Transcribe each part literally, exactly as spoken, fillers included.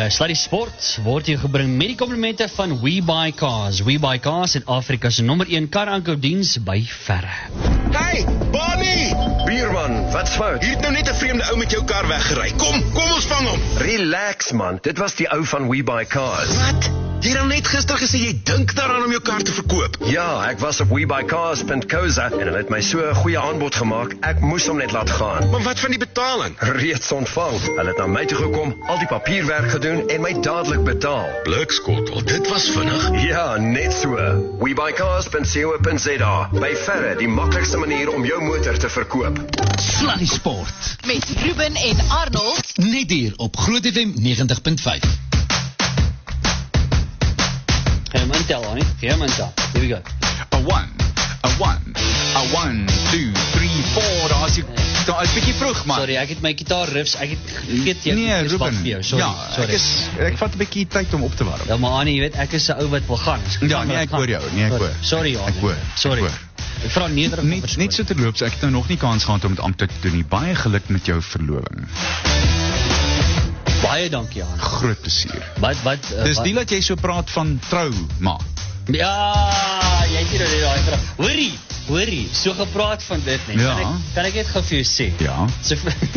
Uh, Sluddy Sport word jou gebring met die komplimente van WeBuyCars. WeBuyCars in Afrika se nommer een kar-aankoopdiens by verre. Hey, Bonnie! Bierman, wat's fout? Hier het nou net 'n vreemde ou met jou kar weggery. Kom, kom ons vang hom. Relax man, dit was die ou van WeBuyCars. Wat? Jy het al net gister gesê jy dink daaraan om jou kar te verkoop. Ja, ek was op webuycars punt co za en hulle het my so 'n goeie aanbod gemaak, ek moes hom net laat gaan. Maar wat van die betaling? Reeds ontvang. Hulle het na my toe gekom, al die papierwerk gedoen en my dadelik betaal. Blikskottel, dit was vinnig. Ja, net so. webuycars punt co punt za. By verre die maklikste manier om jou motor te verkoop. Sluddy Sport met Ruben en Arnold, net hier op Groot F M negentig punt vyf. Geen man tel, hè? Geen man tel. Here we go. A one, a one, a one, two, three, four. Daar is jy, daar is bietjie vroeg, man. Sorry, ek het my gitaar riffs, ek het vergeet jy. Nee, ek is wat Ruben. vir jou. Sorry. Ja, sorry. ek is, ek vat 'n bietjie tyd om op te warm. Ja, maar Annie, jy weet, ek is 'n ou wat wil gaan. Ek Ja, gaan, nee, ek ek gaan. hoor jou, nee, ek hoor. Sorry, Annie. Ek hoor, Sorry. ek hoor. Ek vra nederig om Net, verskoning. net so terloops, ek het nou nog nie kans gehad om dit amptelik te doen nie. Baie geluk met jou verloving. Baie dankie, Annie. Groot plesier. Wat wat uh, Dis wat, nie dat jy so praat van trou maak. Ja, jy het hier nou net daai vraag. Hoorie, hoorie, so gepraat van dit net. Ja. Kan ek kan ek net gou vir jou sê? Ja. So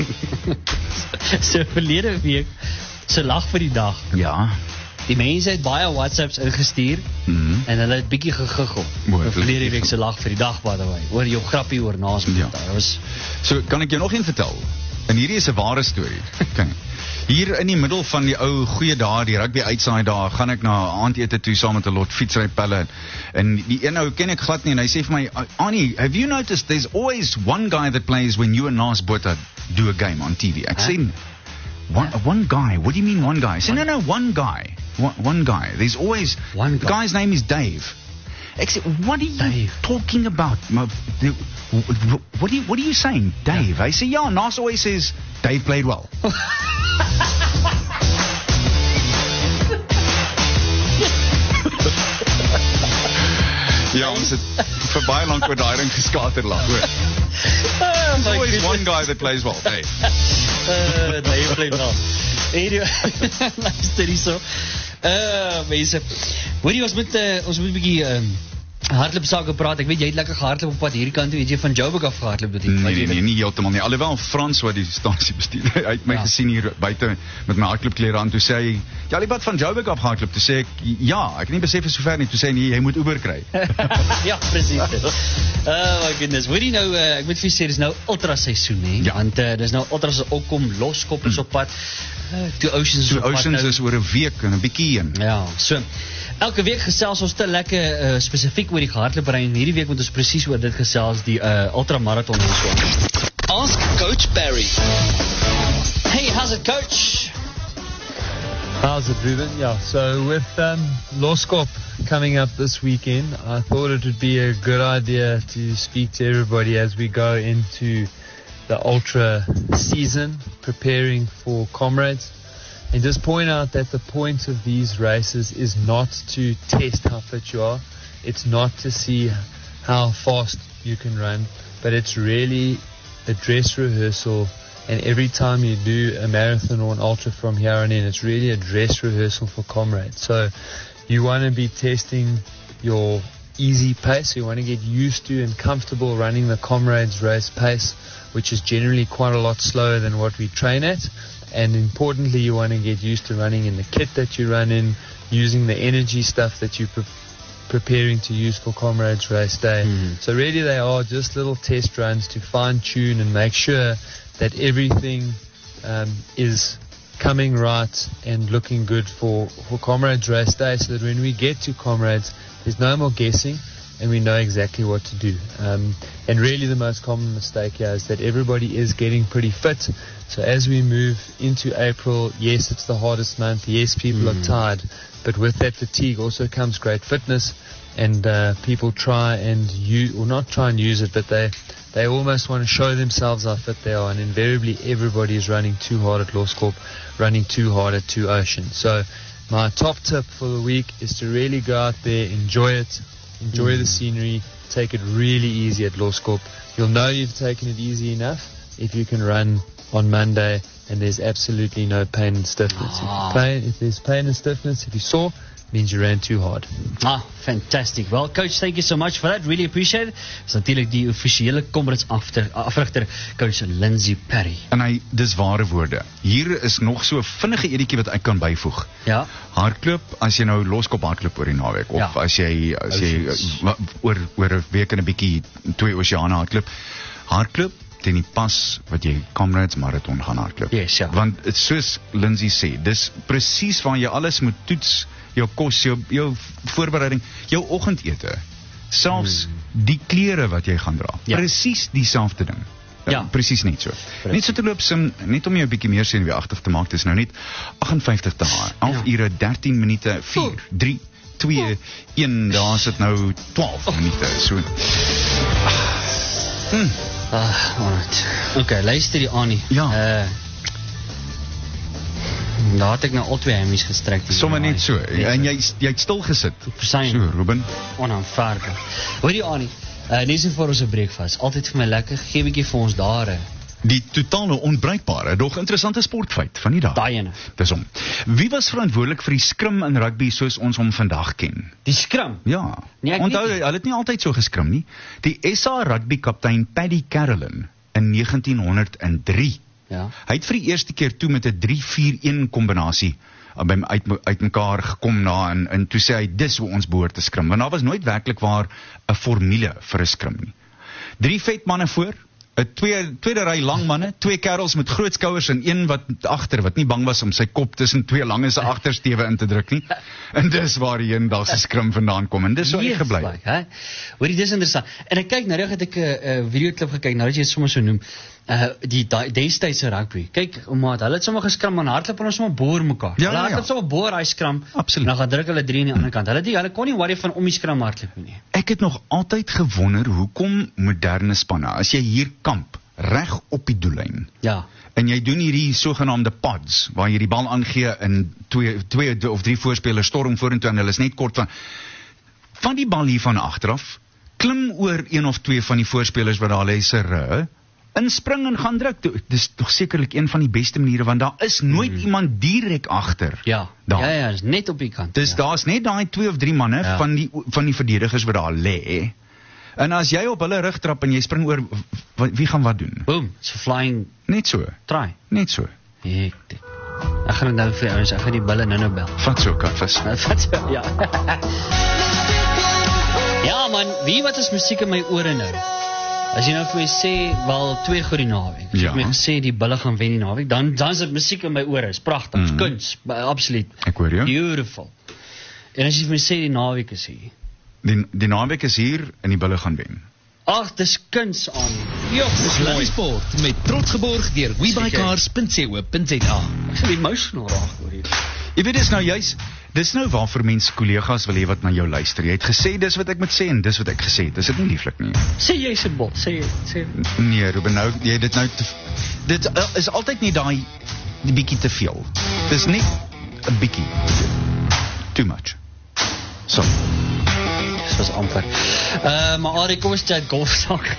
so verlede week se lag vir die dag. Ja. Die mense het baie WhatsApps ingestuur Mhm. en hulle het bietjie gegiggel. Mooi, Oor verlede verlede week se lag vir die dag, by the way. Oor jou grappie oor naas met Ja. dit was So kan ek jou nog een vertel. En hierdie is 'n ware storie. Kyk. Hier in die middel van die ou goeie dae, die rugby uitsaai dae, gaan ek na aandete toe saam met 'n lot fietsrypelle. En die een ou ken ek glad nie en hy sê vir my, "Annie, have you noticed there's always one guy that plays when you and Lars Botha do a game on T V?" Ek sê, one, one guy, what do you mean one guy? I say, no, no, one guy. One, one guy. There's always, One the guy. guy's name is Dave. Ek sê, what are you Dave. talking about? Ma- the- What are you, what are you saying? Dave? Hy sê, ja, Nas always says, Dave played well. Ja, ons het vir baie lank oor daai ding geskater laat, hoor. There's always one guy that plays well, Dave. Uh, nee, jy bly wel. Anyway, luister hierso. Uh, mense. Hoorie, ons moet uh, ons moet 'n bietjie um, hardloop sake praat. Ek weet jy het lekker gehardloop op pad hierdie kant toe. Het jy van Joburg af gehardloop dit? Nee, nee, nee, nie heeltemal nie. Alhoewel Frans wat die stasie bestuur, hy het my Ja. gesien hier buite met my hardloopklere aan. Toe sê hy, "Ja, jy het van Joburg af gehardloop." Toe sê ek, "Ja, ek het nie besef is so ver nie." Toe sê hy, "Nee, jy moet Uber kry." Ja, presies. Oh my goodness. Hoorie nou, uh, ek moet vir jou sê, dis nou ultra seisoen, hè? Ja. Want uh, dis nou ultra se opkom, Loskop is op pad. Uh, Two Oceans is So op pad Oceans nou. is oor 'n week en 'n bietjie heen. Ja, so elke week gesels ons te lekker uh, spesifiek oor die gehardloopry en hierdie week moet ons presies oor dit gesels, die uh, ultramarathon en so. Ask Coach Barry. Hey, how's it, coach? How's it, Ruben? Yeah, so with um, Loskop coming up this weekend, I thought it would be a good idea to speak to everybody as we go into the ultra season, preparing for Comrades, and just point out that the point of these races is not to test how fit you are. It's not to see how fast you can run, but it's really a dress rehearsal. And every time you do a marathon or an ultra from here on in, it's really a dress rehearsal for Comrades. So you want to be testing your easy pace. You want to get used to and comfortable running the Comrades race pace, which is generally quite a lot slower than what we train at. And importantly, you want to get used to running in the kit that you run in, using the energy stuff that you're pre- preparing to use for Comrades race day. Mm-hmm. So really they are just little test runs to fine tune and make sure that everything um, is coming right and looking good for, for Comrades race day, so that when we get to Comrades, there's no more guessing and we know exactly what to do. Um, and really the most common mistake here is that everybody is getting pretty fit. So as we move into April, yes, it's the hardest month. Yes, people mm. are tired. But with that fatigue also comes great fitness. And uh, people try and use, or not try and use it, but they they almost want to show themselves how fit they are. And invariably everybody is running too hard at Loskop, running too hard at Two Oceans. So my top tip for the week is to really go out there, enjoy it, enjoy mm. the scenery, take it really easy at Loskop. You'll know you've taken it easy enough if you can run on Monday, and there's absolutely no pain and stiffness. Ah. If, you pain, if there's pain and stiffness, if you saw, means you ran too hard. Ah, fantastic. Well, coach, thank you so much for that. Really appreciate it. Dis natuurlik die offisiële Comrades after, afrigter, coach Lindsay Perry. En hy, dis ware woorde. Hier is nog so 'n vinnige edetjie wat ek kan byvoeg. Ja. Hardloop, as jy nou loskop hardloop oor die naweek, of Ja. as jy, as jy Oceans. uh, oor, oor 'n week en 'n bietjie twee oseane hardloop, hardloop teen die pas wat jy Comrades marathon gaan hardloop. Yes, ja. Want het, soos Lindsay sê, dis presies waar jy alles moet toets, jou kos, jou, jou voorbereiding, jou oggendete, selfs hmm. die klere wat jy gaan dra. Ja. Presies dieselfde ding. Ja. Presies net so. Precies. Net so te loop sim, net om jou 'n bietjie meer senuweeagtig te maak, dis nou net agt en vyftig dae, elf Ja. ure, dertien minute, vier, drie, twee, een, daar sit nou twaalf minute, so. Hmm. Ah, alright. Okay, luister die Annie. Ja. Uh, daar het ek nou al twee hemmies gestrek. hier, Somme net Annie. so, Net en so. jy, jy het stil gesit. Versyn. So, Ruben. Onaanvaarbaar. Hoor die Annie, uh, nie so vir ons 'n breakfast. Altyd vir my lekker, gee 'n bietjie vir ons daar. hè. Die totale onbruikbare, dog interessante sportfeit van die dag. Daai ene. Dis hom. Wie was verantwoordelik vir die skrim in rugby soos ons hom vandag ken? Die skram. Ja, Nee, ek onthou, weet nie. hulle het nie altyd so geskrim nie. Die S A rugby kaptein Paddy Carolyn in negentien honderd drie. Ja. Hy het vir die eerste keer toe met 'n drie vier een kombinasie uh, by uit uit mekaar gekom na en en toe sê hy dis hoe ons behoort te skrim. Want daar was nooit werklik waar 'n formule vir 'n skrim nie. Drie vet manne voor, 'n twee tweede ry lang manne, twee kerels met groot skouers en een wat agter wat nie bang was om sy kop tussen twee lange se agtersteewe in te druk nie. En dis waar die eendag se skrim vandaan kom en dis so Yes, gebly. like, hè? Hoorie, dis interessant. En ek kyk nou reg het ek 'n uh, videoklip gekyk, nou dat jy dit sommer so noem. Uh die destydse rugby. Kyk, maat, hulle het sommer geskram en hardloop hulle sommer boor mekaar. Ja, hulle ja, hardloop ja. sommer boor daai skram. Absoluut. En dan gaan druk hulle drie aan die ander kant. Hulle die hulle kon nie worry van om die skram hardloop nie. Ek het nog altyd gewonder hoekom moderne spanne, as jy hier kamp reg op die doellyn, Ja. en jy doen hierdie sogenaamde pods waar jy die bal aangee en twee twee of drie voorspelers storm vorentoe en hulle is net kort van van die bal hier van agteraf, klim oor een of twee van die voorspelers wat daar lê se ry, inspring en gaan druk. Dis tog sekerlik een van die beste maniere want daar is nooit hmm. iemand direk agter. Ja. Daar. Ja, ja, is net op die kant. Dis ja. daar's net daai twee of drie manne Ja. van die van die verdedigers wat daar lê. En as jy op hulle rug trap en jy spring oor, w- wie gaan wat doen? Boom, it's a flying Net so, try. net so. Hektiek. Ek gaan dit nou vir ouens, ek gaan die bulle nou-nou bel. Vat so, Katvis. Nou, Wat so, ja. Ja man, wie wat is musiek in my ore nou? As jy nou vir my sê, wel twee goed die naweek. As jy Ja. vir my gesê die bulle gaan wen die naweek, dan dan is dit musiek in my ore. Is pragtig, mm. Mhm. kuns, ba- absoluut. Ek hoor jou. Beautiful. En as jy vir my sê die naweek is hier. Die, die naweek is hier en die bulle gaan wen. Ag, dis kuns aan. Ja, dis Sluddy mooi. Sport met trots geborg deur we buy cars dot co dot za. Ek sal emotional raak oor hier. Jy weet, dis nou juis, dis nou waarvoor mense kollegas wil hê wat na jou luister. Jy het gesê dis wat ek moet sê en dis wat ek gesê het. Dis dit nie lieflik nie. Sê jy se bot, sê sê. Nee, Ruben, nou jy het dit nou te, dit uh, is altyd nie daai die bietjie te veel. Dis net 'n bietjie too much. So, Dis was amper. Uh, maar Arie, kom ons chat golfsak.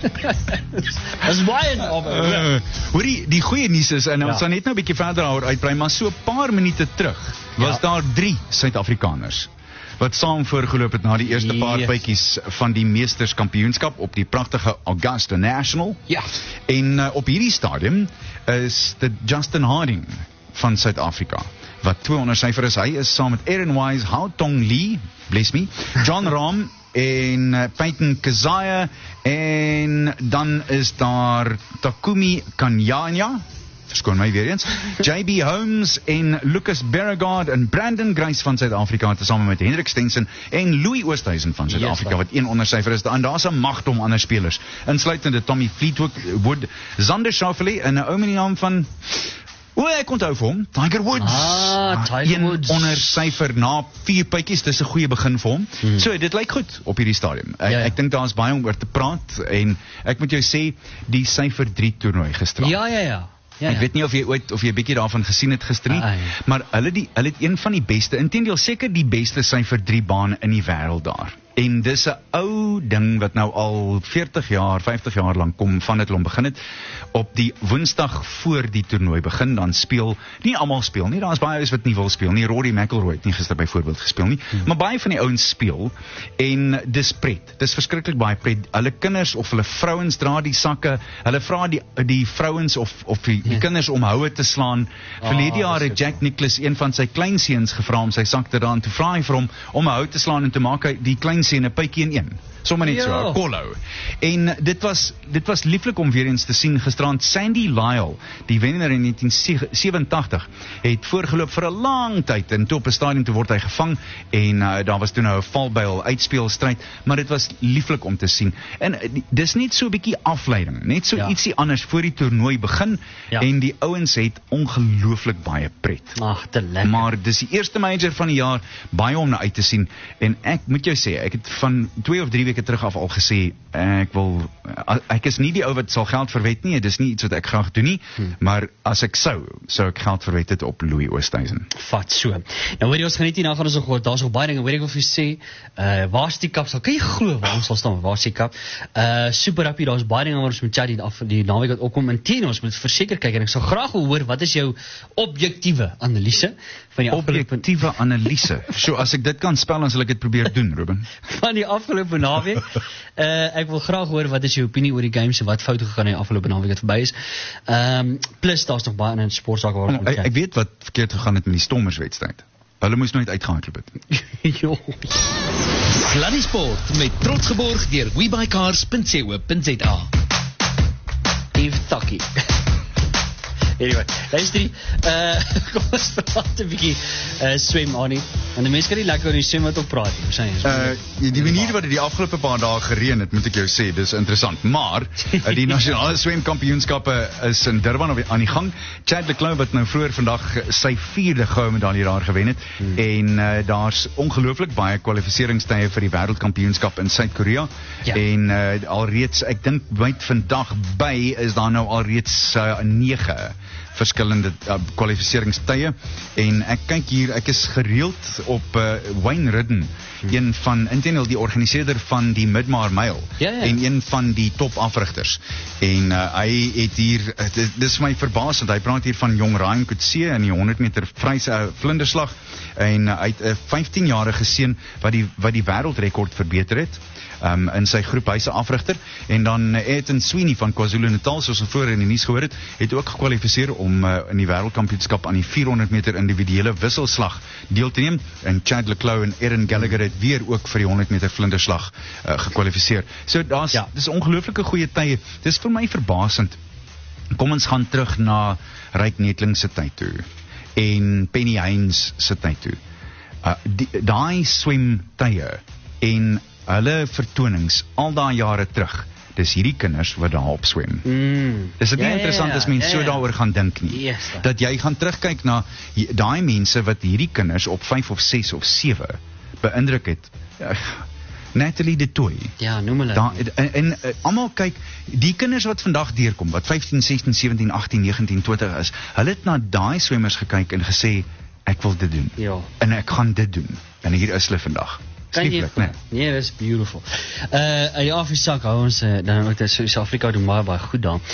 Dis baie nou. uh, hoor die die goeie nuus is en Ja. ons gaan net nou 'n bietjie verder daaroor uitbrei, maar so 'n paar minute terug was Ja. daar drie Suid-Afrikaners wat saam voorgeloop het na die eerste paar Yes. bytjies van die Meesterskampioenskap op die pragtige Augusta National. Ja. En uh, op hierdie stadium is dit Justin Harding van Suid-Afrika wat twee ondersyfer is. Hy is saam met Aaron Wise, Hao Tong Lee, bless me, John Rahm en uh, Peyton Kazaya en dan is daar Takumi Kanyanya, verskoon my weer eens, J B Holmes en Lucas Beauregard en Brandon Grace van Suid-Afrika tesame met Hendrik Stenson en Louis Oosthuizen van Suid-Afrika Yes, wat een ondersyfer is. En daar's 'n magdom ander spelers, insluitende Tommy Fleetwood, Wood, Xander Schauffele en 'n ou met die naam van O, ek onthou vir hom, Tiger Woods. Ah, Tiger een Woods. onder syfer na vier puitjies, dis 'n goeie begin vir hom. Hmm. So dit lyk goed op hierdie stadium. Ek, Ja, ja. ek dink daar's baie om oor te praat en ek moet jou sê die syfer drie toernooi gister. Ja, ja, ja. Ja, Ek ja. weet nie of jy ooit of jy 'n bietjie daarvan gesien het gister nie, Ai. maar hulle die hulle het een van die beste, inteendeel seker die beste syfer drie baan in die wêreld daar. En dis 'n ou ding wat nou al veertig jaar, vyftig jaar lank kom van dit hulle begin het. Op die Woensdag voor die toernooi begin, dan speel, nie almal speel nie, daar is baie ouens wat nie wil speel nie. Rory McIlroy het nie gister byvoorbeeld gespeel nie, hmm. maar baie van die ouens speel en dis pret. Dis verskriklik baie pret. Hulle kinders of hulle vrouens dra die sakke. Hulle vra die die vrouens of of die, die kinders om houe te slaan. Verlede Ah, jaar dis het Jack Nicklaus een van sy kleinseuns gevra om sy sak te dra en toe vra hy vir hom om 'n hou te slaan en te maak hy die kleinseun 'n pytjie in een. Sommer net Ja. so, 'n kollou. En dit was dit was lieflik om weer eens te sien gisterand. Sandy Lyle, die wenner in negentien sewentig, het voorgeloop vir 'n lang tyd en toe op 'n stadium toe word hy gevang en uh, daar was toe nou 'n valbuil uitspeelstryd, maar dit was lieflik om te sien. En uh, dis net so 'n bietjie afleiding, net so Ja. ietsie anders voor die toernooi begin Ja. en die ouens het ongelooflik baie pret. Ag, te lekker. Maar dis die eerste major van die jaar, baie om na uit te sien. En ek moet jou sê, ek het van twee of drie weke terug af al gesê, ek wil, ek is nie die ou wat sal geld verwet nie, dis nie iets wat ek graag doen nie, hmm. maar as ek sou, sou ek geld verwet het op Louis Oosthuizen. Vat so. Nou hoor jy, ons gaan net hier na gaan ons nog hoor, daar's nog baie dinge, hoor ek wil vir jou sê, uh, waar is die kapsel? Kan jy glo waar ons sal staan, waar is die kap? Uh, super happy, daar's baie dinge waar ons moet chat die, af, die naweek wat opkom, en teen ons moet verseker kyk, en ek sal graag wil hoor, wat is jou objektiewe analise van die afgelope Objektiewe analise. So as ek dit kan spel, dan sal ek dit probeer doen, Ruben. van die afgelope naweek. Uh, ek wil graag hoor wat is jou opinie oor die games en wat fout gegaan in die afgelope naweek wat verby is. Ehm um, plus daar's nog baie ander sportsake waar ons moet Ek, kyk. ek weet wat verkeerd gegaan het met die Stormers wedstryd. Hulle moes nooit uitgehardloop het. Jo. Sluddy Sport met trots geborg deur webuycars punt co punt za. Eve Taki. Anyway, luister die, uh, kom ons praat 'n bietjie uh, swem aan nie. En die mense kan nie lekker oor die swem wat op praat nie. Sien jy? Uh, die manier wat dit die afgelope paar dae gereën het, moet ek jou sê, dis interessant. Maar uh, die nasionale swemkampioenskappe is in Durban aan die gang. Chad de Clou wat nou vroeër vandag sy vierde goue medalje daar gewen het hmm. en uh, daar's ongelooflik baie kwalifiseringstye vir die wêreldkampioenskap in Suid-Korea. Ja. En uh, alreeds, ek dink byt vandag by is daar nou alreeds uh, nege verskillende uh, kwalifiseringstye en ek kyk hier, ek is gereeld op uh, Wayne Ridden, hmm. een van, intendeel die organiseerder van die Midmar Mile ja, ja. en een van die top afrigters en uh, hy het hier, uh, dit, dit is my verbaasend, hy praat hier van jong Ryan Coetzee in die honderd meter vryse uh, vlinderslag en uh, hy het 'n uh, vyftien-jarige seun wat die, wat die wêreldrekord verbeter het Um, in sy groep, hy's 'n afrigter en dan uh, Ethan Sweeney van KwaZulu-Natal, soos ons vroeër in die nuus gehoor het, het ook gekwalifiseer om uh, in die wêreldkampioenskap aan die vierhonderd meter individuele wisselslag deel te neem en Chad le Clos en Erin Gallagher het weer ook vir die honderd meter vlinderslag uh, gekwalifiseer. So daar's ja. dis ongelooflike goeie tye. Dis vir my verbasend. Kom ons gaan terug na Ryk Netling se tyd toe en Penny Heinz se tyd toe. Uh, daai swemtye en hulle vertonings al daai jare terug, dis hierdie kinders wat daarop swem. Mm. Is dit nie ja, interessant ja, as mens ja, so ja. daaroor gaan dink nie? Yes, dat jy gaan terugkyk na daai mense wat hierdie kinders op vyf of ses of sewe beïndruk het. Ja, Natalie de Tooy. Ja, noem hulle. Da, en en uh, almal kyk, die kinders wat vandag deurkom, wat vyftien, sestien, sewentien, agttien, negentien, twintig is, hulle het na daai swemmers gekyk en gesê, ek wil dit doen. Ja. En ek gaan dit doen. En hier is hulle vandag. Kan jy, Lieflik, nee. nee, dit is beautiful. Uh, ja, vir sak hou ons, uh, dan ook dat Suid-Afrika doen baie, baie goed daar.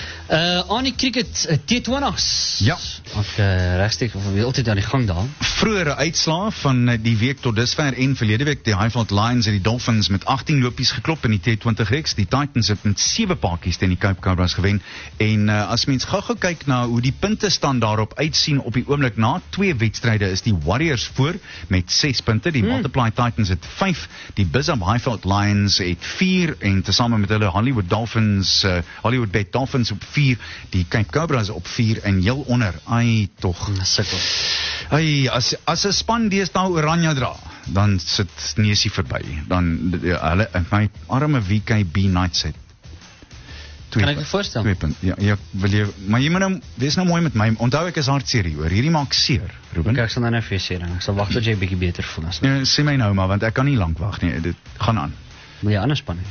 Uh, aan die cricket, uh, T twintigs. Ja. Ook uh, rechtstreeks, of weer altyd aan die gang daar. Vroegere uitslae van uh, die week tot dusver en verlede week, die Highveld Lions en die Dolphins met agttien lopies geklop in die T twintig reeks, die Titans het met sewe paadjies teen die Cape Cobras gewen, en uh, as mens gou-gou kyk na hoe die punte stand daarop uitsien op die oomblik na twee wedstryde, is die Warriors voor met ses punte, die hmm. Multiply Titans het vyf, die Bizham Highveld Lions het vier, en tesame met hulle Hollywood Dolphins, uh, Hollywood Bet Dolphins op vier, die Cape Cobras op vier, en heel onder, ai toch, Sikkel. ai, as, as 'n span deesdae oranje dra, dan sit neusie verby, dan, hulle, my arme W K B Knights het twee, Kan ek me voorstel? Twee punt, ja, ja, wil jy, maar jy moet nou, wees nou mooi met my, onthou ek is hartseer hier, hoor, hierdie maak seer, Ruben. Kijk, ek sal nou nou vir jou sê, dan. Ek sal wacht tot jy 'n bietjie beter voel. As Ja, sê my nou maar, want ek kan nie lank wag nie, dit gaan aan. Moet jy anders span hê?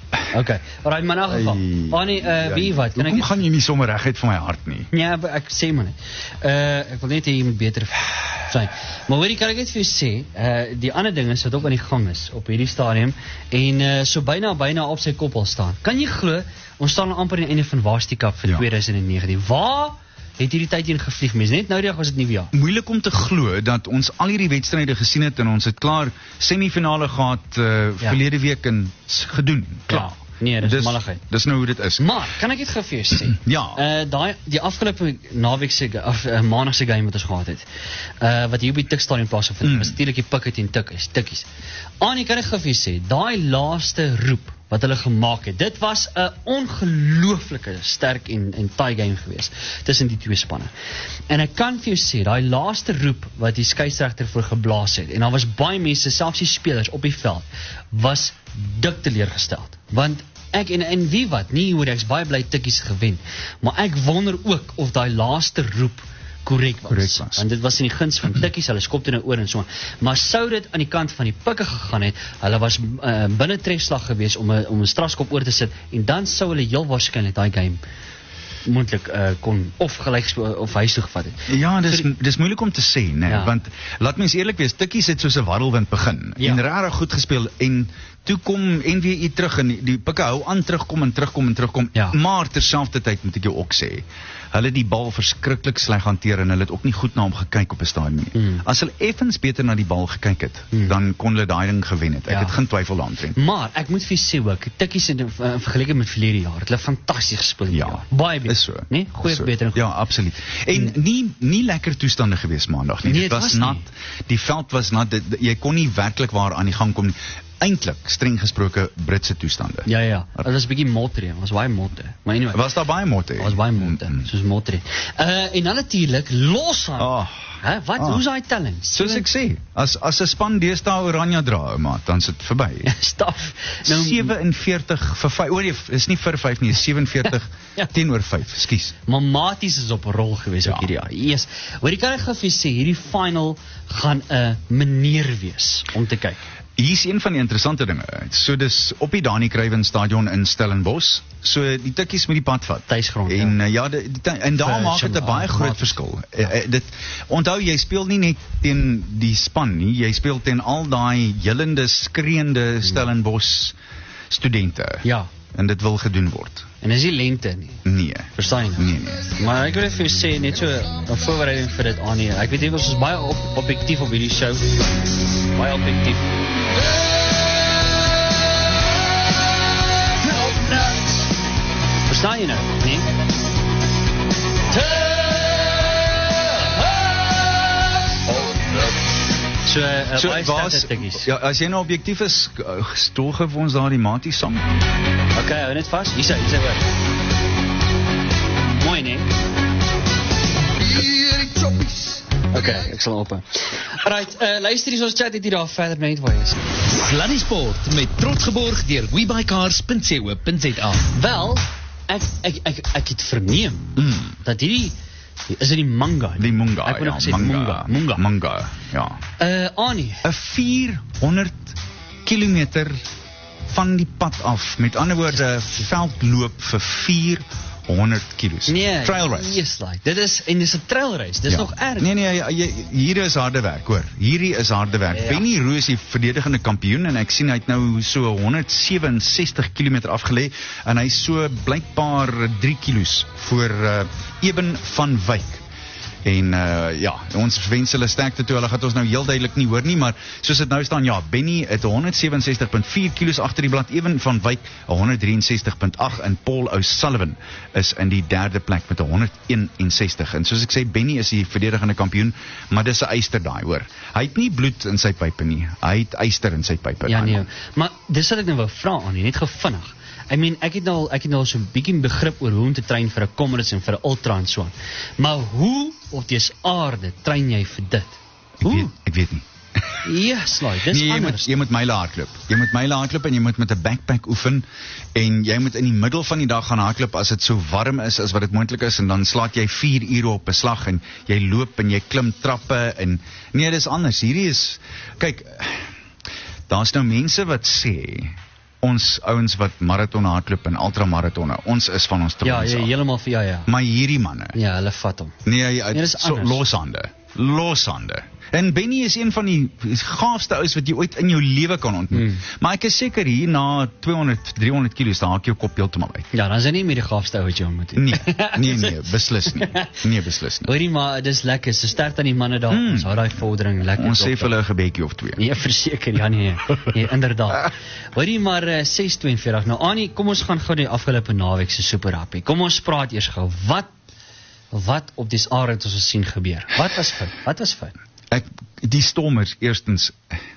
Okay, alright, maar in elk geval. Annie, uh, wie wat? Kan Hoekom ek gaan jy nie sommer reguit van my hart nie? Ja, maar ek sê maar net. Uh, ek wil net hê jy moet beter sy. Maar hoorie, kan ek net vir jou sê, uh, die ander ding is wat ook aan die gang is op hierdie stadium en uh, so byna byna op sy kop al staan. Kan jy glo, ons staan amper aan die einde van Varsity Cup vir Ja. twintig negentien. Waar het hierdie tyd heen gevlieg mens? Net nou die dag was dit nuwe jaar. Moeilik om te glo dat ons al hierdie wedstryde gesien het en ons het klaar semifinale gehad uh, Ja. verlede week en s- gedoen. Klaar. Ja. Nee, dis malligheid. Dis nou hoe dit is. Maar, kan ek dit gou vir jou sê? Ja. Uh, daai, die afgelope naweek se, of uh, maandag se game wat ons gehad het, uh, wat hier op die Tikstadion plaasgevind het, Mm. was natuurlik die pikke teen tikkies, tikkies. Annie, kan ek gou vir jou sê, daai laaste roep wat hulle gemaak het, dit was 'n ongelooflike sterk en, en taai game geweest tussen die twee spanne. En ek kan vir jou sê, daai laaste roep wat die skeieregter voor geblaas het, en daar was baie mense, selfs die spelers op die veld, was dik teleurgesteld. Want ek en, en wie wat, nie hoor ek's baie bly tikkies gewen, maar ek wonder ook of daai laaste roep korrek was. Korrek was. Want dit was in die guns van tikkies, hulle skop dit nou oor en so. Maar sou dit aan die kant van die pikke gegaan het, hulle was uh, binne trefslag geweest om 'n om 'n strafskop oor te sit en dan sou hulle heel waarskynlik daai game moontlik uh, kon of gelyk speel of huis toe gevat het. Ja, dis So dis moeilik om te sê, né? Ja. Want laat mens eerlik wees, Tikkies het soos 'n warrelwind begin Ja. en regtig goed gespeel en toe kom N W I terug en die, die pikke hou aan terugkom en terugkom en terugkom. Ja. Maar terselfdertyd moet ek jou ook sê, hulle het die bal verskriklik sleg hanteer en hulle het ook nie goed na hom gekyk op 'n stadion nie. Mm. As hulle effens beter na die bal gekyk het, Mm. dan kon hulle daai ding gewen het. Ek Ja. het geen twyfel daaroor. Maar ek moet vir jou sê ook, tikkies in uh, vergeleke met verlede jaar, het hulle fantasties gespeel. hierdie Ja, jaar. Baie beter. is so. Nee, goeie Is so. beter en goed. Ja, absoluut. En nie nie lekker toestande gewees maandag nie. Nee, Dit dit was was nat. nie. Die veld was nat. Dit, jy kon nie werklik waar aan die gang kom nie. Eintlik streng gesproke Britse toestande. Ja, ja. Dit was 'n bietjie motter, was baie motter. Maar anyway, Was daar baie motte? was baie motter, Mm, mm. soos motter. Uh en dan natuurlik Losaan. Ah. Hè, wat? Ah. Hoe's daai telling? Soos ek sê, as as 'n span deesdae oranje dra, maat, dan is dit verby. Staf. Nou sewe en veertig vir vyf. O nee, is nie vir vyf nie, is sewe en veertig Ja. teenoor vyf. Ekskuus. maar Maties is op 'n rol gewees Ja. ook hierdie jaar. Yes. Hoor, ek kan ek gou vir jou sê, hierdie final gaan 'n manier wees om te kyk. Hier's een van die interessante dinge. So dis op die Dani Kruiven Stadion in Stellenbosch. So die tikkies met die pad vat. Tuisgrond, En ja. uh, ja, die, die, en daar Vir maak dit 'n Shim- baie ah, groot Maties. verskil. Uh, uh, dit onthou jy speel nie net teen die span nie, jy speel teen al daai jillende, skreeuende Stellenbosch studente. Ja. En dit wil gedoen word. En dis nie lente nie. Nee. Verstaan jy nou? Nee nee. Maar ek wil net vir jou sê, net so 'n voorbereiding vir dit aan hier. Ek weet nie ons is baie op, objektief op hierdie show. Baie objektief. Verstaan jy nou? Nee? So, uh, So baie waar's sterk stukkies. ja, as jy nou objektief is, uh, stoel gou vir ons daardie Matie song. Okay, hou net vas. Hier sê, hier sê wat. Mooi, nee? Okay, ek sal op. Alright, uh, luister hier, ons chat dit hier daar verder net waar jy is. Sluddy Sport met trots geborg deur webycars punt co punt za. Wel, ek ek ek ek het verneem Mm. dat hierdie is dit die manga. Die Munga, Ek wou ja, nog gesê Munga, Munga. Munga, ja. Uh Annie, 'n vierhonderd kilometer van die pad af. Met ander woorde, veldloop vir vierhonderd kilos. nee, Trail race. Yes, like. Dit is en dis 'n trail race. Dis Ja. nog erg. Nee nee, jy, jy, hier is harde werk, hoor. Hierdie is harde werk. Ja. Benny Roos is die verdedigende kampioen en ek sien hy het nou so honderdsewe-en-sestig kilometer afgelê en hy's so blykbaar drie kilos voor uh, Eben van Wyk. En uh, ja, ons wens hulle sterkte toe. Hulle gaan ons nou heel duidelik nie hoor nie, maar soos dit nou staan, ja, Benny het honderdsewe-en-sestig komma vier kilos agter die blad, Eben van Wyk honderddrie-en-sestig komma agt en Paul O'Sullivan is in die derde plek met honderdeen-en-sestig. En soos ek sê, Benny is die verdedigende kampioen, maar dis 'n eyster daai, hoor. Hy het nie bloed in sy pype nie. Hy het eyster in sy pype. Ja daai nee. man. Maar dis wat ek nou wou vra aan, net gevinnig. I mean, ek het nou ek het nou so 'n bietjie begrip oor hoe om te train vir 'n Comrades en vir 'n Ultra en so aan. Maar hoe op dese aarde train jy vir dit? Ek weet, Hoe? ek weet nie. Ja, slaai, dis Nee, jy moet anders. jy moet myle hardloop. Jy moet myle hardloop en jy moet met 'n backpack oefen en jy moet in die middel van die dag gaan hardloop as dit so warm is as wat dit moontlik is en dan slaat jy vier ure op 'n slag en jy loop en jy klim trappe en nee, dis anders. Hierdie is kyk, daar's nou mense wat sê ons ouens wat marathon hardloop en ultramarathonne, ons is van ons Ja, troons ja, af. heeltemal vir ja, ja. Maar hierdie manne, Ja, hulle vat hom. nee, hy, hy, Nee, dis so, anders. loshande, loshande. En Benny is een van die gaafste ouens wat jy ooit in jou lewe kan ontmoet. Hmm. Maar ek is seker hier na tweehonderd, driehonderd kilo staan ek jou kop heeltemal uit. Ja, dan is hy nie meer die gaafste ou wat jy ontmoet het. Nee, nee, nee, beslis nie. Nee, beslis nie. Hoorie, maar dis lekker, so sterk aan die manne daar, Mm. ons hou daai vordering lekker. Ons sê dop vir hulle 'n gebedjie of twee. Nee, verseker, ja nee, nee, inderdaad. Hoorie maar uh, ses tweeënveertig. Nou Annie, kom ons gaan gou die afgelope naweek se super happy. Kom ons praat eers gou. Wat wat op dis aarde het ons gesien gebeur? Wat was fout? Wat was fout? Ek die Stormers eerstens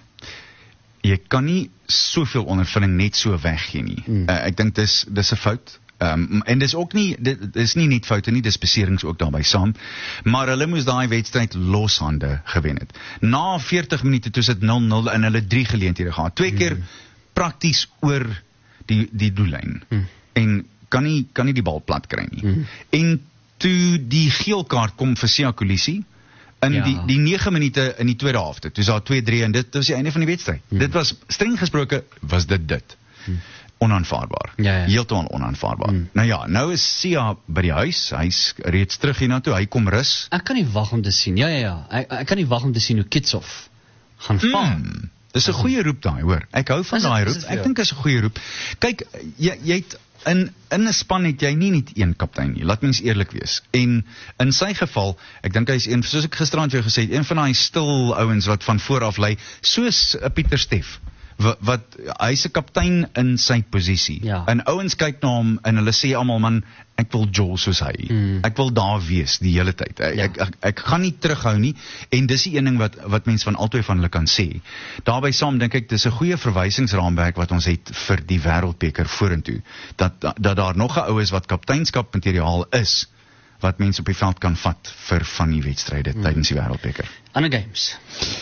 jy kan nie soveel ondervinding net so weggee nie. Mm. Uh, ek dink dis dis 'n fout. Ehm um, en dis ook nie dit is nie net foute nie, dis beserings ook daarbey saam. Maar hulle moes daai wedstryd loshande gewen het. Na veertig minute toe sit nul nul en hulle drie geleenthede gehad. Twee keer Mm. prakties oor die die doellyn. Mm. En kan nie kan nie die bal plat kry nie. Mm. En toe die geel kaart kom vir Siya Kolisi in Ja. die die nege minute in die tweede helfte. Toe is daar twee drie en dit was die einde van die wedstryd. Hmm. Dit was streng gesproke was dit dit. Hmm. Onaanvaarbaar. Ja, ja. Heeltemal onaanvaarbaar. Hmm. Nou ja, nou is Siya by die huis. Hy's reeds terug hiernatoe. Hy kom rus. Ek kan nie wag om te sien. Ja ja ja. Ek, ek kan nie wag om te sien hoe Kitsoff gaan val. Hmm. Dis 'n goeie roep daai, hoor. Ek hou van Is dit- daai is roep. dit vir Ek jou? dink dit is 'n goeie roep. Kyk, jy jy het in in 'n span het jy nie net een kaptein nie. Laat mens eerlik wees. En in sy geval, ek dink hy's een soos ek gisterand vir jou gesê het, een van daai stil ouens wat van voor af lei, soos 'n Pieter Steff. Wat, wat hy's 'n kaptein in sy posisie. Ja. En ouens kyk na hom en hulle sê almal man, ek wil jol soos hy. Mm. Ek wil daar wees die hele tyd. Ek, Ja. ek, ek ek gaan nie terughou nie en dis die een ding wat wat mense van albei van hulle kan sê. Daarbey saam dink ek dis 'n goeie verwysingsraamwerk wat ons het vir die wêreldbeker vorentoe. Dat dat daar nog 'n ou is wat kapteinskap materiaal is wat mense op die veld kan vat vir van die wedstryde mm. tydens die wêreldbeker. Ander games.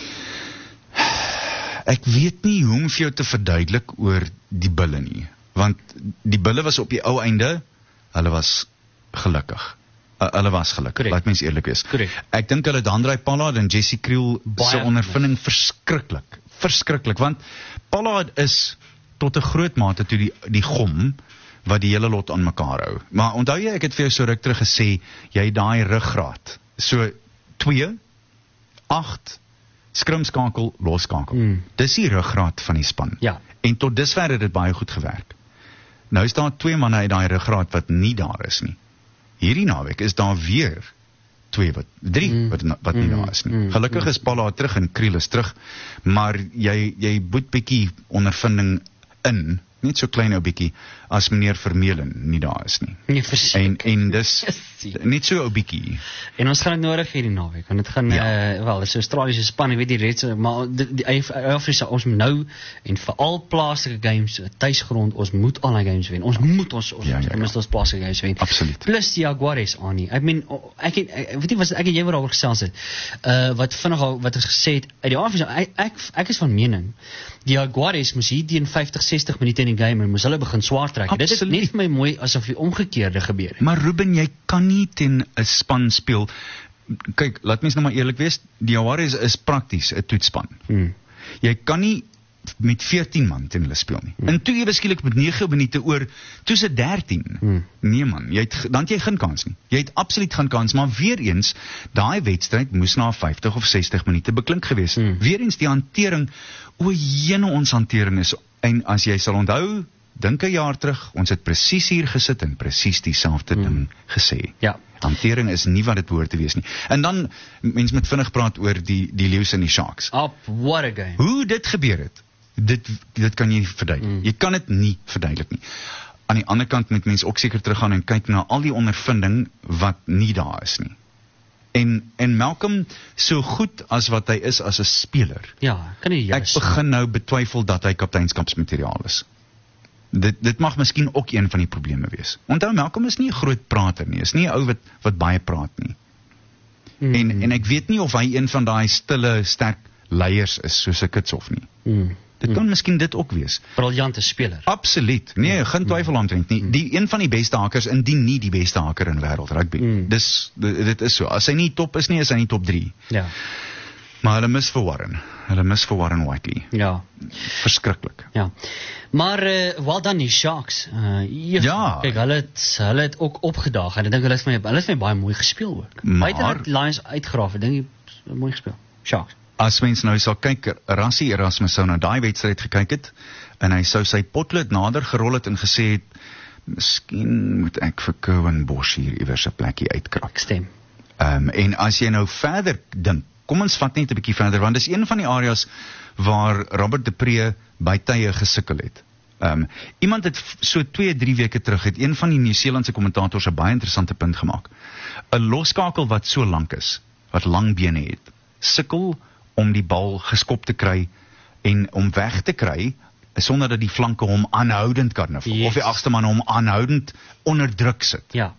Ek weet nie hoe om vir jou te verduidelik oor die bulle nie, want die bulle was op die ou einde, hulle was gelukkig. Uh, hulle was gelukkig, Correct. laat mens eerlik wees. Correct. Ek dink hulle Dandrey Pollard en Jesse Kriel Baie se ondervinding verskriklik, verskriklik, want Pollard is tot 'n groot mate toe die die gom wat die hele lot aan mekaar hou. Maar onthou jy, ek het vir jou so ruk terug gesê, jy daai ruggraat. So twee, agt, skrimskakel, losskakel. Mm. Dis die ruggraat van die span. Ja. En tot dusver het dit baie goed gewerk. Nou is daar twee manne uit daai ruggraat wat nie daar is nie. Hierdie naweek is daar weer twee wat drie Mm. wat wat nie Mm. daar is nie. Mm. Gelukkig is Pollard terug en Kriel is terug, maar jy jy boet bietjie ondervinding in, net so klein ou bietjie as meneer Vermeulen nie daar is nie. Nee, En verseker. en dis Jessie. net so ou bietjie. En ons gaan dit nodig hierdie naweek, want dit gaan Ja. eh wel, dis 'n Australiese span, ek weet die Reds, maar die, die Afrika ons moet nou en veral plaaslike games, tuisgrond, ons moet al die games wen. Ons moet ons ons Ja, ja, ja. ten minste ons plaaslike games wen. Absoluut. Plus die Jaguars aan nie. Ek meen o- ek het, ek weet nie was ek en jy wat daaroor gesels het. Uh wat vinnig al wat ons gesê het uit die Afrika ek, ek ek is van mening die Jaguars moes hier teen vyftig sestig minute in die game en moes hulle begin swaar trek. Dit is Absoluut. net vir my mooi asof die omgekeerde gebeur het. Maar Ruben, jy kan nie teen 'n span speel. Kyk, laat mens nou maar eerlik wees, die Jaguars is prakties 'n toetsspan. Hmm. Jy kan nie met veertien man teen hulle speel nie. En toe ewe skielik met nege minute oor, toe se dertien. Hmm. Nee man, jy het ge- dan het jy geen kans nie. Jy het absoluut geen kans, maar weer eens, daai wedstryd moes na vyftig of sestig minute beklink gewees. Hmm. Weer eens die hantering, o jene ons hantering is, en as jy sal onthou, dink 'n jaar terug, ons het presies hier gesit en presies dieselfde Hmm. ding gesê. Ja. Hantering is nie wat dit behoort te wees nie. En dan mense moet vinnig praat oor die die Leeu's en die Sharks. Up, what a game. Hoe dit gebeur het, dit dit kan jy nie verduidelik. Mm. Jy kan dit nie verduidelik nie. Aan die ander kant moet mense ook seker teruggaan en kyk na al die ondervinding wat nie daar is nie. En en Malcolm, so goed as wat hy is as 'n speler, Ja, kan nie ek juist. begin nou betwyfel dat hy kapteinskapsmateriaal is. Dit dit mag miskien ook een van die probleme wees. Onthou, Malcolm is nie 'n groot prater nie, is nie 'n ou wat wat baie praat nie. Mm. En en ek weet nie of hy een van daai stille, sterk leiers is soos 'n Kitsoff nie. Mm. Dit kan miskien dit ook wees. Briljante speler. Absoluut. Nee, geen twyfel omtrent nie. Die een van die beste hakers, indien nie die beste haker in wêreld rugby. Mm. Dis dit, dit is so. As hy nie top is nie, is hy nie top drie. Ja. Maar hulle mis vir Warren. Hulle mis vir Warren Whiteley. Ja. Verskriklik. Ja. Maar uh, wel dan die Sharks. Uh, jy, Ja. Kyk, hulle het hulle het ook opgedaag en ek dink hulle het my hulle het my baie mooi gespeel ook. Maar- Buite dat Lions uitgraaf, ek dink jy mooi gespeel. Sharks. As mens nou sal kyk, Rassie Erasmus sou na daai wedstryd gekyk het en hy sou sy potlood nader gerol het en gesê het, miskien moet ek vir Cowan Bosch hier iewers 'n plekkie uitkrap. Ek stem. Um, en as jy nou verder dink, kom ons vat net 'n bietjie verder, want dis een van die areas waar Robert de Pre by tye gesukkel het. Um, iemand het f- so twee, drie weke terug, het een van die Nieu-Seelandse kommentators 'n baie interessante punt gemaak. 'n Loskakel wat so lank is, wat lang bene het, sukkel om die bal geskop te kry en om weg te kry, sonder dat die flanke hom aanhoudend kan, of, Yes. of die agste man hom aanhoudend onder druk sit. Ja.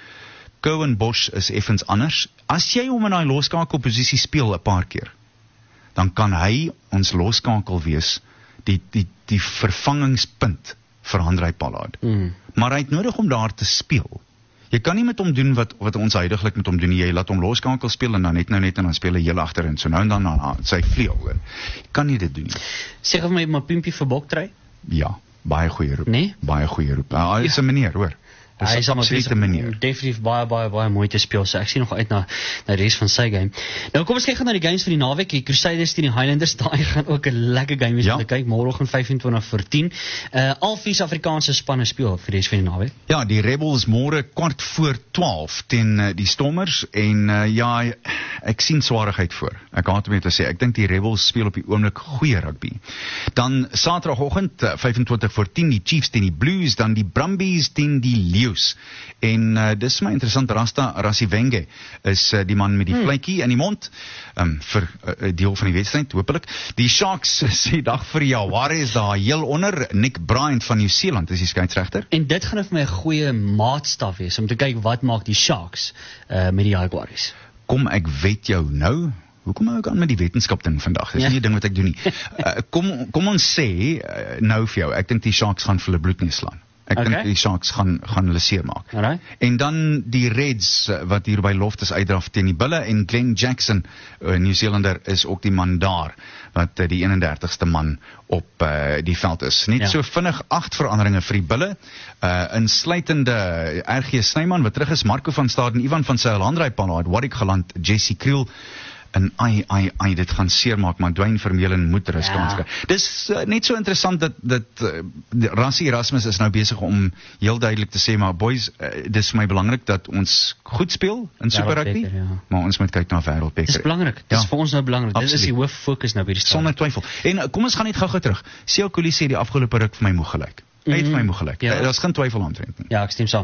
Cowan Bosch is effens anders. As jy hom in daai loskakelposisie speel 'n paar keer, dan kan hy ons loskakel wees, die die die vervangingspunt vir Handré Pollard. Mm. Maar hy het nodig om daar te speel. Jy kan nie met hom doen wat wat ons huidiglik met hom doen nie. Jy laat hom loskakel speel en dan net nou net en dan speel hy heel agterin. So nou en dan aan sy vleuel. Jy kan nie dit doen nie. Sê vir my maar Pimpie vir Boktry? Ja, baie goeie roep. Nee? Baie goeie roep. Nou, hy is 'n meneer, hoor. Dis Hy 'n is maar absolute besig meneer. om definitief baie baie baie mooi te speel. So ek sien nog uit na na die res van sy game. Nou kom ons kyk gou na die games vir die naweek. Die Crusaders teen die Highlanders, daai gaan ook 'n lekker game wees Ja. om te kyk. Môreoggend vyf en twintig voor tien. Uh al vier Suid-Afrikaanse spanne speel vir die res van die naweek. Ja, die Rebels môre kwart voor twaalf teen uh, die Stormers en uh, ja, ek sien swaarigheid voor. Ek haat om dit te sê. Ek dink die Rebels speel op die oomblik goeie rugby. Dan Saterdagoggend uh, vyf en twintig voor tien die Chiefs teen die Blues, dan die Brumbies teen die Leeu's. En uh, dis my interessant, Rasta Rasivenge is uh, die man met die hmm. vletjie in die mond um, vir 'n uh, deel van die wedstryd, hopelik. Die Sharks sê dag vir Jaware is daar heel onder. Nick Bryant van Nieu-Seeland is die skeieregter. En dit gaan vir my 'n goeie maatstaf wees om te kyk wat maak die Sharks uh met die Jaguars. Kom ek weet jou nou. Hoekom hou ek aan met die wetenskap ding vandag? Dis Ja. nie 'n ding wat ek doen nie. Uh, kom kom ons sê uh, nou vir jou, ek dink die Sharks gaan vir hulle bloedneus slaan. Ek Okay. dink die Sharks gaan gaan hulle seermaak. Alright. En dan die Reds uh, wat hier by Loftus uitdraf teen die Bulle en Glenn Jackson, uh, Nieu-Seelander is ook die man daar wat uh, die eenendertigste man op uh, die veld is. Net Ja. so vinnig agt veranderinge vir die Bulle, uh, insluitende R G Snyman wat terug is, Marco van Staden, Ivan van Sail, Handré Pollard, Warwick Geland, Jesse Kriel. En ai ai ai dit gaan seermaak, maar Dwayne Vermeulen moet rus Ja. kans kry. Dis uh, net so interessant dat dat uh, Rassie Erasmus is nou besig om heel duidelik te sê, maar boys, uh, dis vir my belangrik dat ons goed speel in Super Rugby, Wêreldbeker, ja. maar ons moet kyk na Wêreldbeker. Dis belangrik. Dit is Ja. vir ons nou belangrik. Dit is Absoluut. die hoof fokus nou by die stadion. Sonder twyfel. En uh, kom ons gaan net gou-gou terug. Siya Kolisi sê die afgelope ruk vir my moeg gelyk. Hy het vir my moeg gelyk. Ja. Ja. Daar's geen twyfel aantrent nie. Ja, ek stem saam.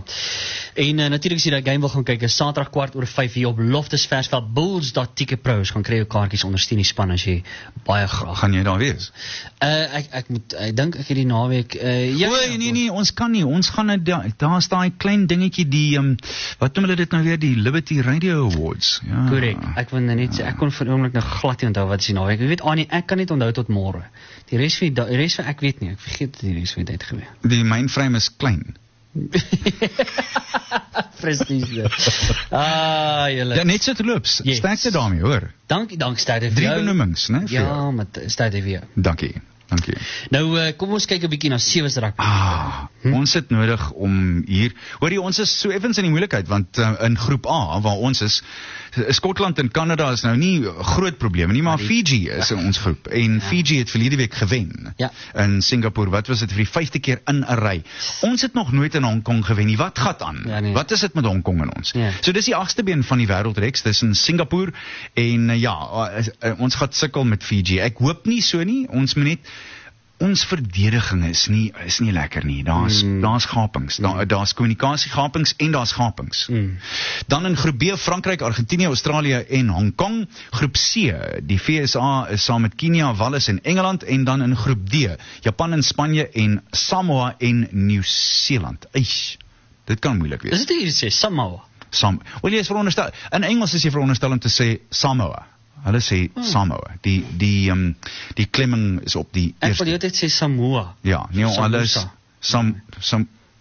En uh, natuurlik as jy daai game wil gaan kyk, is Saterdag kwart oor vyf hier op Loftus Versveld. Bulls dot ticket pros gaan kry jou kaartjies, ondersteun die span as jy baie graag. Gaan jy daar wees? Uh ek ek moet ek dink ek het die naweek uh ja. Oei, nee nee, ons kan nie. Ons gaan net daar daar's daai klein dingetjie die um, wat noem hulle dit nou weer, die Liberty Radio Awards. Ja. Korrek. Ek wil net sê ek kon vir 'n oomblik nou glad nie onthou wat is die naweek. Ek weet Annie, ek kan net onthou tot môre. Die res van die da- die res van ek weet nie. Ek vergeet die res van die tyd gebeur. Die mainframe is klein. Presies. Ah, julle. Ja, net so te loops. Yes. Sterkte daarmee, hoor. Dankie, dankie Stade vir Drie jou. benoemings, né, vir Ja, jou. met Stade vir jou. Dankie. Dankie. Nou uh, kom ons kyk 'n bietjie na sewe se rugby. Ah, hm? Ons het nodig om hier. Hoorie, ons is so effens in die moeilikheid want uh, in groep A waar ons is, Skotland en Kanada is nou nie groot probleme nie, maar Fiji is in ons groep en ja. Fiji het verlede week gewen. Ja. In Singapore, wat was dit vir die vyfde keer in 'n ry. Ons het nog nooit in Hong Kong gewen nie. Wat gaan aan? Ja, nee. Wat is dit met Hong Kong en ons? Ja. So dis die agste been van die wêreldreeks, dis in Singapore en uh, ja, uh, uh, ons gaan sukkel met Fiji. Ek hoop nie so nie. Ons moet net ons verdediging is nie is nie lekker nie. Daar's mm. daar's gapings. Daar daar's kommunikasiegapings en daar's gapings. Mm. Dan in groep B Frankryk, Argentinië, Australië en Hong Kong. Groep C, die V S A is saam met Kenia, Wallis en Engeland en dan in groep D, Japan en Spanje en Samoa en Nieu-Seeland. Eish, dit kan moeilik wees. Dis dit hier sê Samoa. Sam, wel jy is veronderstel. In Engels is jy veronderstel om te sê Samoa. Hulle sê hmm. Samoa. Die die ehm um, die klemming is op die Ek eerste. wil jy dit sê Samoa. Ja, nee, Samosa. alles Sam Sam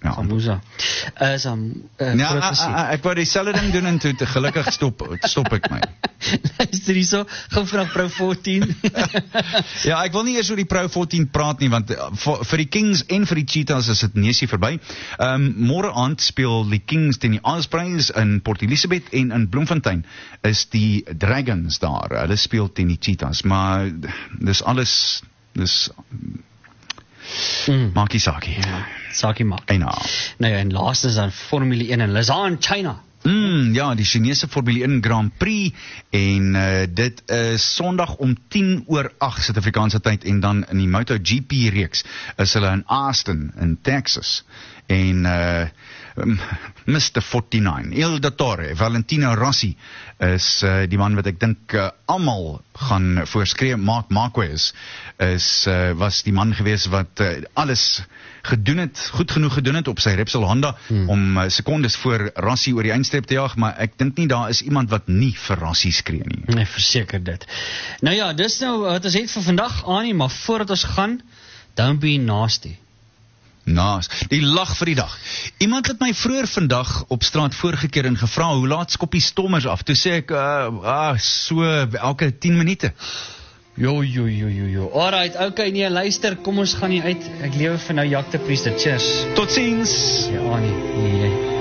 Ja. Sambusa. Uh, sam, uh, Ja, a, a, ek wou dieselfde ding doen en toe te gelukkig stop stop ek my. Luister hierso, gou vanaf Pro fourteen. Ja, ek wil nie eers oor die Pro fourteen praat nie, want vir, vir die Kings en vir die Cheetahs is dit neusie verby. Ehm um, môre aand speel die Kings teen die Ospreys in Port Elizabeth en in Bloemfontein is die Dragons daar. Hulle speel teen die Cheetahs, maar dis alles dis Mm. maakie sakie. Ja, sakie maak. Eina. Nou ja, en laaste is dan Formule one in Lausanne, China. Mm, ja, die Chinese Formule one Grand Prix en uh, dit is Sondag om tien oor agt Suid-Afrikaanse tyd en dan in die MotoGP reeks is hulle in Austin in Texas en uh, mister forty-nine, Il Dottore, Valentino Rossi is uh, die man wat ek dink uh, almal gaan voorskree. Marc Marquez is uh, was die man gewees wat uh, alles gedoen het, goed genoeg gedoen het op sy Repsol Honda hmm. om uh, sekondes voor Rossi oor die eindstreep te jaag, maar ek dink nie daar is iemand wat nie vir Rossi skree nie. Nee, verseker dit. Nou ja, dis nou wat ons het vir vandag aan nie, maar voordat ons gaan, don't be nasty. Naas, die lag vir die dag. Iemand het my vroeër vandag op straat voorgekeer en gevra, hoe laat skop die stommers af? Toe sê ek, uh, ah, so elke tien minute. Jo, jo, jo, jo, jo. Alright, okay, nee, luister, kom ons gaan nie uit. Ek lewe vir nou Jack de Priester. Cheers. Tot ziens. Ja, nee, nee.